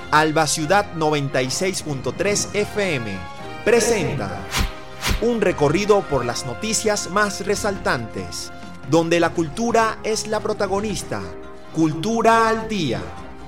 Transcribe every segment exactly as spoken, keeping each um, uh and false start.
Alba Ciudad noventa y seis punto tres F M presenta un recorrido por las noticias más resaltantes, donde la cultura es la protagonista. Cultura al Día.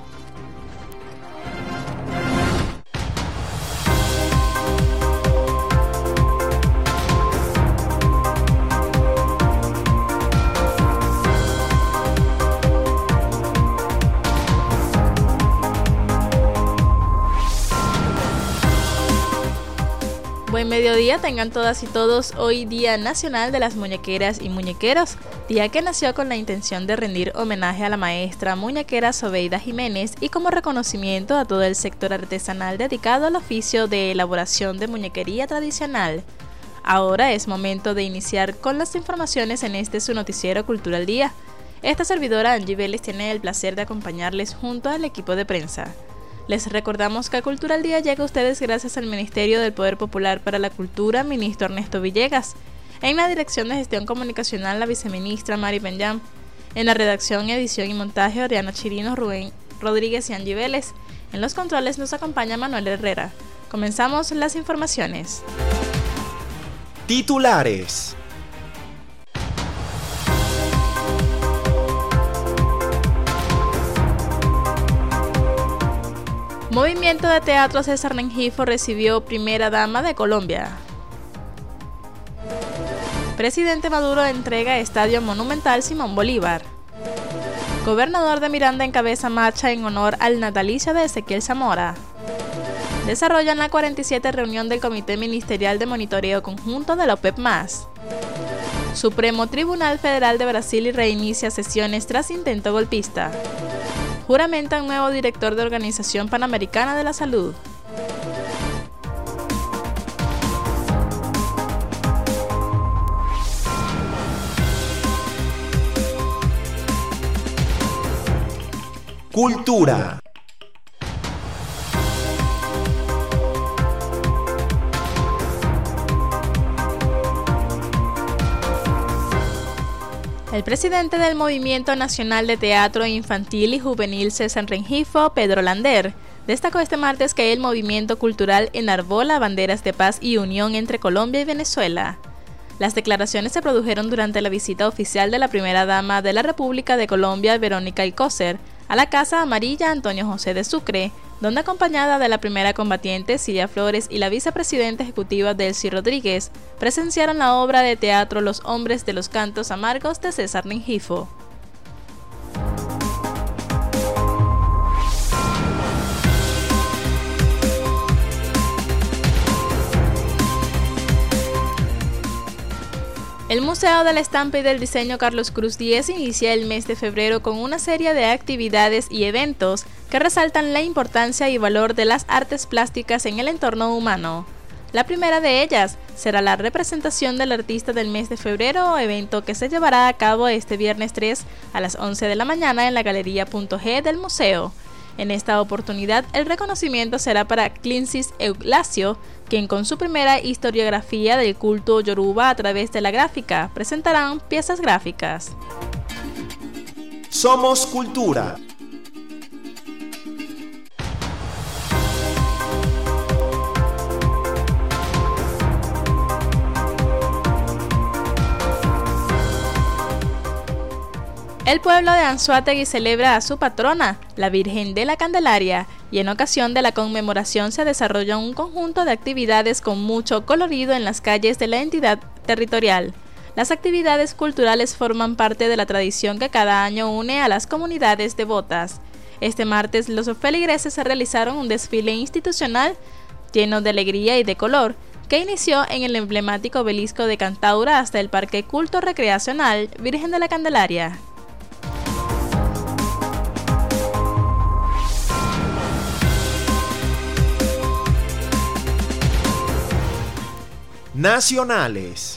Buen mediodía tengan todas y todos. Hoy Día Nacional de las Muñequeras y Muñequeros, día que nació con la intención de rendir homenaje a la maestra muñequera Sobeida Jiménez y como reconocimiento a todo el sector artesanal dedicado al oficio de elaboración de muñequería tradicional. Ahora es momento de iniciar con las informaciones en este su noticiero Cultura al Día. Esta servidora Angie Vélez tiene el placer de acompañarles junto al equipo de prensa. Les recordamos que Cultura al Día llega a ustedes gracias al Ministerio del Poder Popular para la Cultura, ministro Ernesto Villegas. En la Dirección de Gestión Comunicacional, la viceministra Mari Benjam. En la redacción, edición y montaje, Oriana Chirino, Rubén Rodríguez y Angie Vélez. En los controles nos acompaña Manuel Herrera. Comenzamos las informaciones. Titulares. Movimiento de Teatro César Rengifo recibió primera dama de Colombia. Presidente Maduro entrega Estadio Monumental Simón Bolívar. Gobernador de Miranda encabeza marcha en honor al natalicio de Ezequiel Zamora. Desarrollan la cuarenta y siete reunión del Comité Ministerial de Monitoreo Conjunto de la OPEP más. Supremo Tribunal Federal de Brasil reinicia sesiones tras intento golpista. Juramenta un nuevo director de Organización Panamericana de la Salud. Cultura. El presidente del Movimiento Nacional de Teatro Infantil y Juvenil César Rengifo, Pedro Lander, destacó este martes que el movimiento cultural enarbola banderas de paz y unión entre Colombia y Venezuela. Las declaraciones se produjeron durante la visita oficial de la primera dama de la República de Colombia, Verónica Alcocer, a la Casa Amarilla Antonio José de Sucre, donde acompañada de la primera combatiente Silvia Flores y la vicepresidenta ejecutiva Delcy Rodríguez, presenciaron la obra de teatro Los Hombres de los Cantos Amargos de César Rengifo. El Museo de la Estampa y del Diseño Carlos Cruz Diez inicia el mes de febrero con una serie de actividades y eventos que resaltan la importancia y valor de las artes plásticas en el entorno humano. La primera de ellas será la representación del artista del mes de febrero, evento que se llevará a cabo este viernes tres a las once de la mañana en la Galería Punto G del museo. En esta oportunidad, el reconocimiento será para Clincis Eulacio, quien con su primera historiografía del culto yoruba a través de la gráfica presentarán piezas gráficas. Somos Cultura. El pueblo de Anzoátegui celebra a su patrona, la Virgen de la Candelaria, y en ocasión de la conmemoración se desarrolla un conjunto de actividades con mucho colorido en las calles de la entidad territorial. Las actividades culturales forman parte de la tradición que cada año une a las comunidades devotas. Este martes los feligreses se realizaron un desfile institucional lleno de alegría y de color, que inició en el emblemático obelisco de Cantaura hasta el Parque Culto Recreacional Virgen de la Candelaria. Nacionales.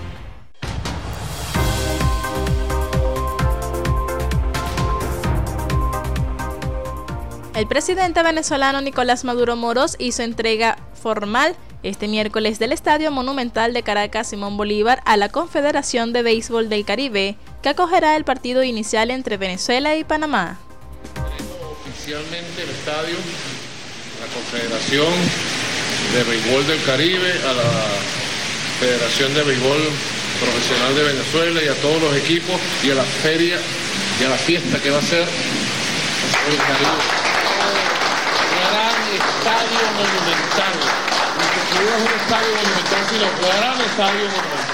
El presidente venezolano Nicolás Maduro Moros hizo entrega formal este miércoles del Estadio Monumental de Caracas Simón Bolívar a la Confederación de Béisbol del Caribe, que acogerá el partido inicial entre Venezuela y Panamá. Oficialmente el estadio La Confederación de Béisbol del Caribe, a la Federación de Béisbol Profesional de Venezuela y a todos los equipos y a la feria y a la fiesta que va a ser el Caribe. Gran estadio monumental. No es un estadio monumental, sino gran estadio monumental.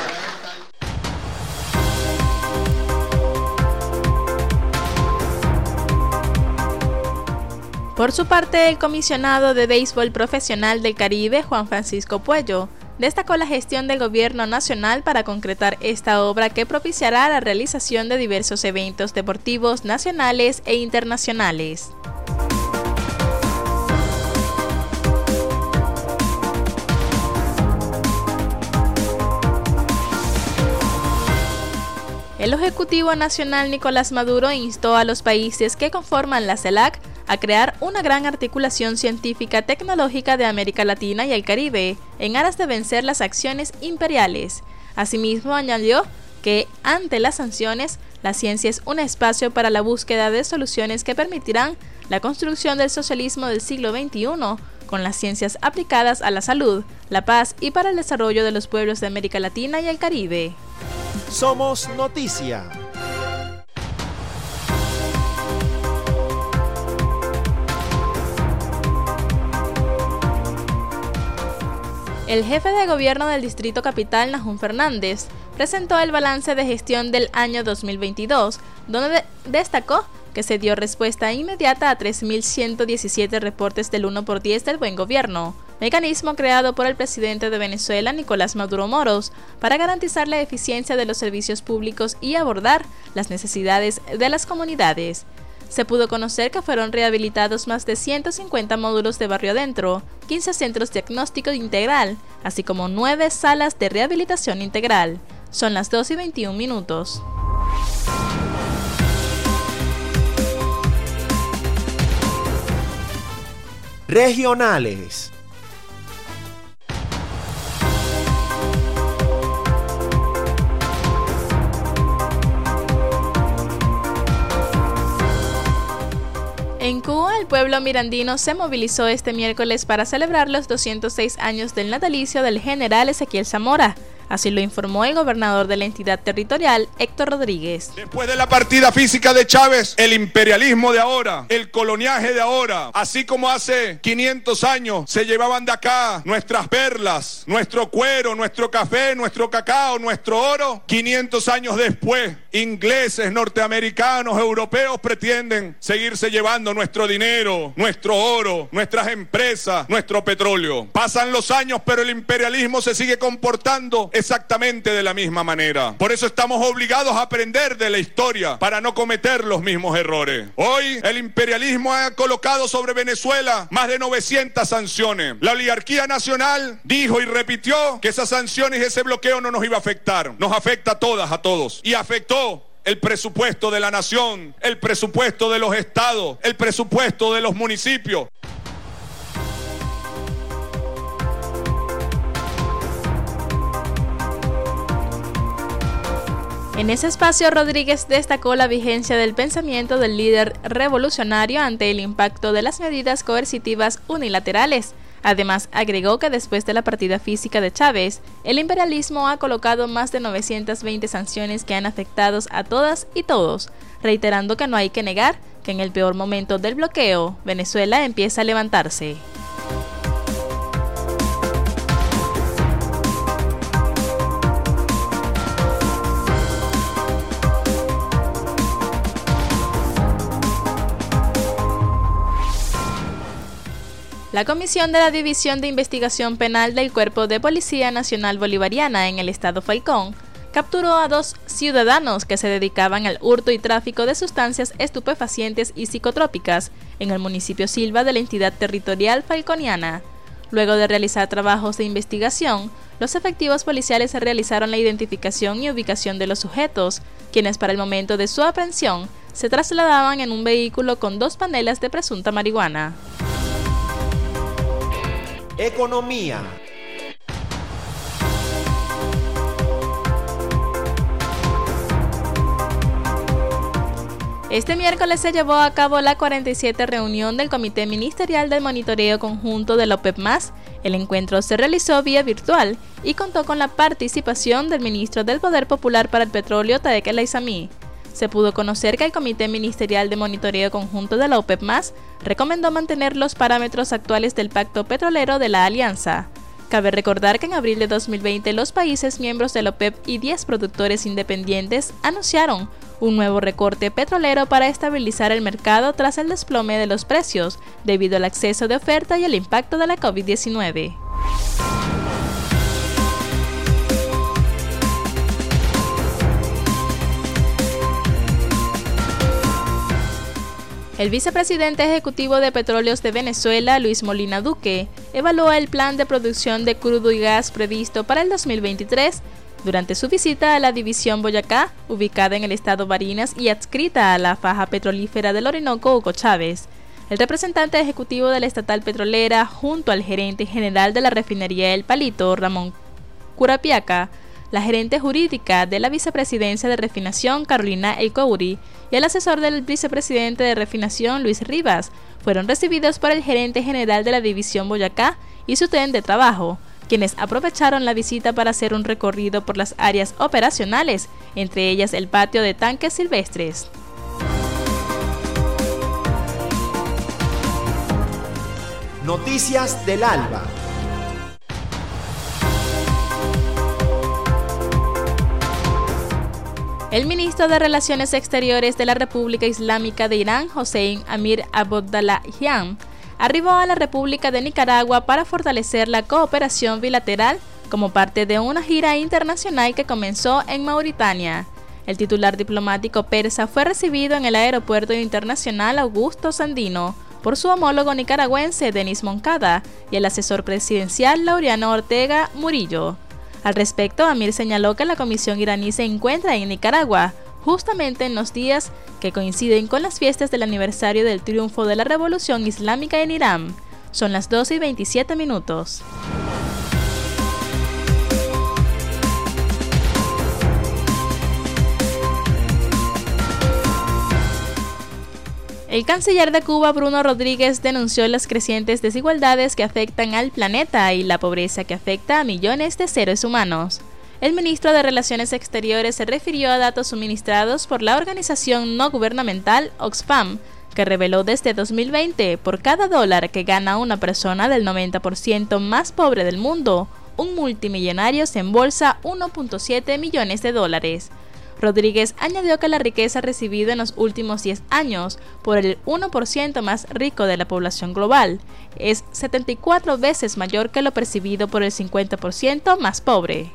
Por su parte, el comisionado de béisbol profesional del Caribe, Juan Francisco Puello, destacó la gestión del gobierno nacional para concretar esta obra que propiciará la realización de diversos eventos deportivos nacionales e internacionales. El Ejecutivo Nacional Nicolás Maduro instó a los países que conforman la CELAC a crear una gran articulación científica tecnológica de América Latina y el Caribe, en aras de vencer las acciones imperiales. Asimismo, añadió que, ante las sanciones, la ciencia es un espacio para la búsqueda de soluciones que permitirán la construcción del socialismo del siglo veintiuno, con las ciencias aplicadas a la salud, la paz y para el desarrollo de los pueblos de América Latina y el Caribe. Somos Noticia. El jefe de gobierno del Distrito Capital, Nahum Fernández, presentó el balance de gestión del año dos mil veintidós, donde de- destacó que se dio respuesta inmediata a tres mil ciento diecisiete reportes del uno por diez del buen gobierno, mecanismo creado por el presidente de Venezuela, Nicolás Maduro Moros, para garantizar la eficiencia de los servicios públicos y abordar las necesidades de las comunidades. Se pudo conocer que fueron rehabilitados más de ciento cincuenta módulos de barrio adentro, quince centros diagnósticos integral, así como nueve salas de rehabilitación integral. Son las dos y veintiún minutos. Regionales. En Cuba, el pueblo mirandino se movilizó este miércoles para celebrar los doscientos seis años del natalicio del general Ezequiel Zamora. Así lo informó el gobernador de la entidad territorial, Héctor Rodríguez. Después de la partida física de Chávez, el imperialismo de ahora, el coloniaje de ahora, así como hace quinientos años se llevaban de acá nuestras perlas, nuestro cuero, nuestro café, nuestro cacao, nuestro oro, quinientos años después, ingleses, norteamericanos, europeos pretenden seguirse llevando nuestro dinero, nuestro oro, nuestras empresas, nuestro petróleo. Pasan los años, pero el imperialismo se sigue comportando exactamente de la misma manera. Por eso estamos obligados a aprender de la historia para no cometer los mismos errores. Hoy el imperialismo ha colocado sobre Venezuela más de novecientas sanciones. La oligarquía nacional dijo y repitió que esas sanciones y ese bloqueo no nos iba a afectar. Nos afecta a todas, a todos. Y afectó el presupuesto de la nación, el presupuesto de los estados, el presupuesto de los municipios. En ese espacio, Rodríguez destacó la vigencia del pensamiento del líder revolucionario ante el impacto de las medidas coercitivas unilaterales. Además, agregó que después de la partida física de Chávez, el imperialismo ha colocado más de novecientas veinte sanciones que han afectado a todas y todos, reiterando que no hay que negar que en el peor momento del bloqueo, Venezuela empieza a levantarse. La Comisión de la División de Investigación Penal del Cuerpo de Policía Nacional Bolivariana en el estado Falcón capturó a dos ciudadanos que se dedicaban al hurto y tráfico de sustancias estupefacientes y psicotrópicas en el municipio Silva de la entidad territorial falconiana. Luego de realizar trabajos de investigación, los efectivos policiales realizaron la identificación y ubicación de los sujetos, quienes para el momento de su aprehensión se trasladaban en un vehículo con dos panelas de presunta marihuana. Economía. Este miércoles se llevó a cabo la cuarenta y siete reunión del Comité Ministerial del Monitoreo Conjunto de la OPEP más. El encuentro se realizó vía virtual y contó con la participación del ministro del Poder Popular para el Petróleo, Tarek El Aizami. Se pudo conocer que el Comité Ministerial de Monitoreo Conjunto de la OPEP más recomendó mantener los parámetros actuales del Pacto Petrolero de la Alianza. Cabe recordar que en abril de dos mil veinte los países miembros de la OPEP y diez productores independientes anunciaron un nuevo recorte petrolero para estabilizar el mercado tras el desplome de los precios debido al exceso de oferta y el impacto de la COVID diecinueve. El vicepresidente ejecutivo de Petróleos de Venezuela, Luis Molina Duque, evaluó el plan de producción de crudo y gas previsto para el dos mil veintitrés durante su visita a la división Boyacá, ubicada en el estado Barinas y adscrita a la faja petrolífera del Orinoco, Hugo Chávez. El representante ejecutivo de la estatal petrolera, junto al gerente general de la refinería El Palito, Ramón Curapiaca, la gerente jurídica de la vicepresidencia de refinación, Carolina El Couri, y el asesor del vicepresidente de refinación, Luis Rivas, fueron recibidos por el gerente general de la división Boyacá y su tren de trabajo, quienes aprovecharon la visita para hacer un recorrido por las áreas operacionales, entre ellas el patio de tanques silvestres. Noticias del Alba. El ministro de Relaciones Exteriores de la República Islámica de Irán, Hossein Amir Abdollahian, arribó a la República de Nicaragua para fortalecer la cooperación bilateral como parte de una gira internacional que comenzó en Mauritania. El titular diplomático persa fue recibido en el Aeropuerto Internacional Augusto Sandino por su homólogo nicaragüense Denis Moncada y el asesor presidencial Laureano Ortega Murillo. Al respecto, Amir señaló que la comisión iraní se encuentra en Nicaragua justamente en los días que coinciden con las fiestas del aniversario del triunfo de la Revolución Islámica en Irán. Son las doce y veintisiete minutos. El canciller de Cuba, Bruno Rodríguez, denunció las crecientes desigualdades que afectan al planeta y la pobreza que afecta a millones de seres humanos. El ministro de Relaciones Exteriores se refirió a datos suministrados por la organización no gubernamental Oxfam, que reveló desde dos mil veinte, por cada dólar que gana una persona del noventa por ciento más pobre del mundo, un multimillonario se embolsa uno punto siete millones de dólares. Rodríguez añadió que la riqueza recibida en los últimos diez años por el uno por ciento más rico de la población global es setenta y cuatro veces mayor que lo percibido por el cincuenta por ciento más pobre.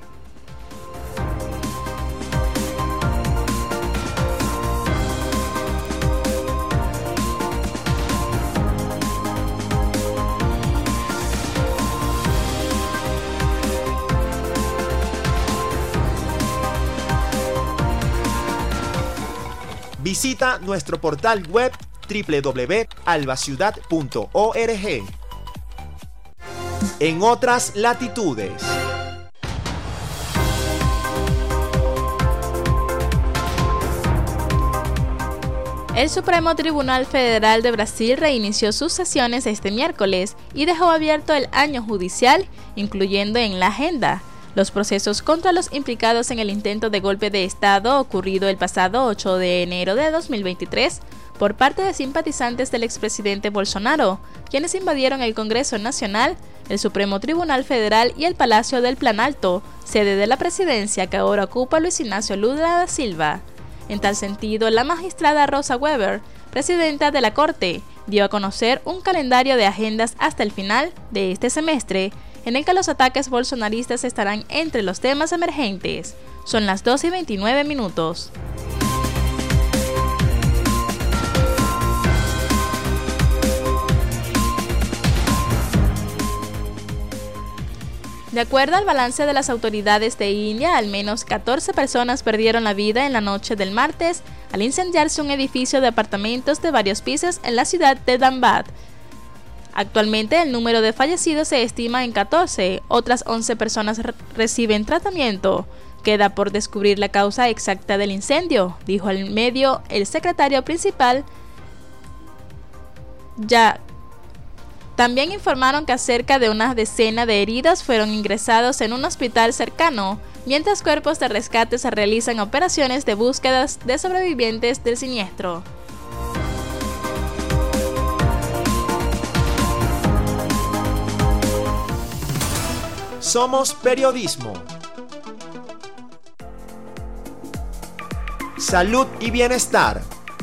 Visita nuestro portal web doble u doble u doble u punto albaciudad punto org. En otras latitudes. El Supremo Tribunal Federal de Brasil reinició sus sesiones este miércoles y dejó abierto el año judicial, incluyendo en la agenda los procesos contra los implicados en el intento de golpe de Estado ocurrido el pasado ocho de enero de dos mil veintitrés por parte de simpatizantes del expresidente Bolsonaro, quienes invadieron el Congreso Nacional, el Supremo Tribunal Federal y el Palacio del Planalto, sede de la presidencia que ahora ocupa Luis Ignacio Lula da Silva. En tal sentido, la magistrada Rosa Weber, presidenta de la Corte, dio a conocer un calendario de agendas hasta el final de este semestre, en el que los ataques bolsonaristas estarán entre los temas emergentes. Son las doce y veintinueve minutos. De acuerdo al balance de las autoridades de India, al menos catorce personas perdieron la vida en la noche del martes al incendiarse un edificio de apartamentos de varios pisos en la ciudad de Dhanbad. Actualmente el número de fallecidos se estima en catorce, otras once personas re- reciben tratamiento. Queda por descubrir la causa exacta del incendio, dijo al medio el secretario principal. Ya también informaron que cerca de una decena de heridos fueron ingresados en un hospital cercano, mientras cuerpos de rescate se realizan operaciones de búsquedas de sobrevivientes del siniestro. Somos periodismo. Salud y bienestar.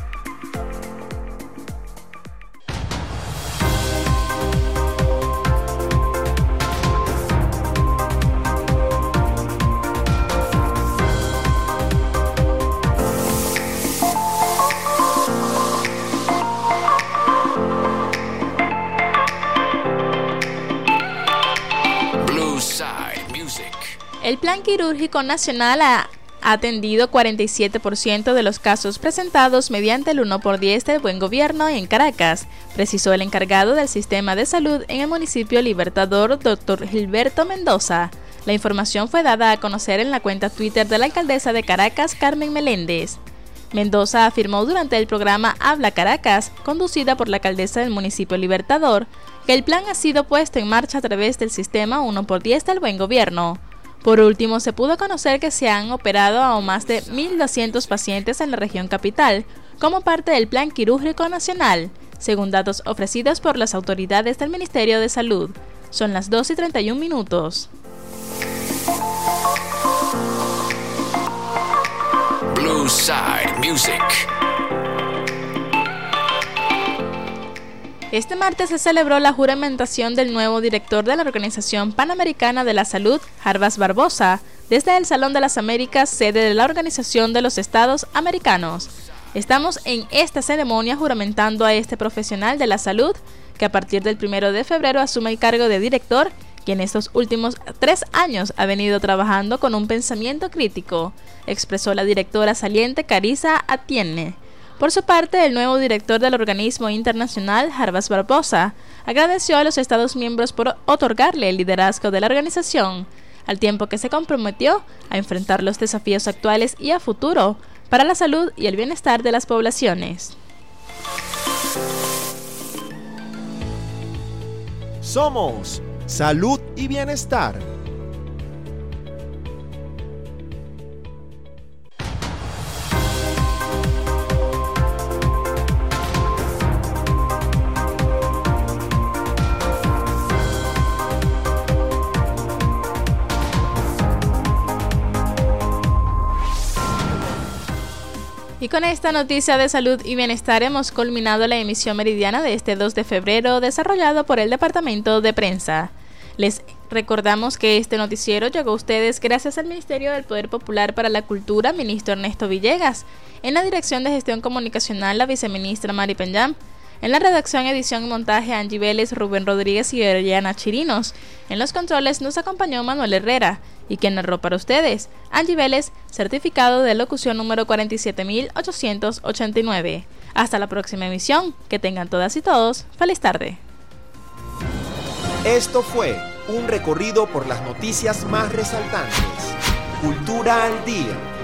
El Plan Quirúrgico Nacional ha atendido cuarenta y siete por ciento de los casos presentados mediante el uno por diez del Buen Gobierno en Caracas, precisó el encargado del sistema de salud en el municipio Libertador, doctor Gilberto Mendoza. La información fue dada a conocer en la cuenta Twitter de la alcaldesa de Caracas, Carmen Meléndez. Mendoza afirmó durante el programa Habla Caracas, conducida por la alcaldesa del municipio Libertador, que el plan ha sido puesto en marcha a través del sistema uno por diez del Buen Gobierno. Por último, se pudo conocer que se han operado a más de mil doscientos pacientes en la región capital, como parte del Plan Quirúrgico Nacional, según datos ofrecidos por las autoridades del Ministerio de Salud. Son las dos y treinta y un minutos. Blue Side Music. Este martes se celebró la juramentación del nuevo director de la Organización Panamericana de la Salud, Jarbas Barbosa, desde el Salón de las Américas, sede de la Organización de los Estados Americanos. Estamos en esta ceremonia juramentando a este profesional de la salud, que a partir del primero de febrero asume el cargo de director, quien estos últimos tres años ha venido trabajando con un pensamiento crítico, expresó la directora saliente Carissa Atienne. Por su parte, el nuevo director del organismo internacional, Jarbas Barbosa, agradeció a los Estados miembros por otorgarle el liderazgo de la organización, al tiempo que se comprometió a enfrentar los desafíos actuales y a futuro para la salud y el bienestar de las poblaciones. Somos Salud y Bienestar. Y con esta noticia de salud y bienestar hemos culminado la emisión meridiana de este dos de febrero, desarrollado por el Departamento de Prensa. Les recordamos que este noticiero llegó a ustedes gracias al Ministerio del Poder Popular para la Cultura, ministro Ernesto Villegas. En la Dirección de Gestión Comunicacional, la viceministra Mari Penyam. En la redacción, edición y montaje, Angie Vélez, Rubén Rodríguez y Oriana Chirinos. En los controles nos acompañó Manuel Herrera. Y quien narró para ustedes, Angie Vélez, certificado de locución número cuarenta y siete mil ochocientos ochenta y nueve. Hasta la próxima emisión. Que tengan todas y todos feliz tarde. Esto fue un recorrido por las noticias más resaltantes. Cultura al día.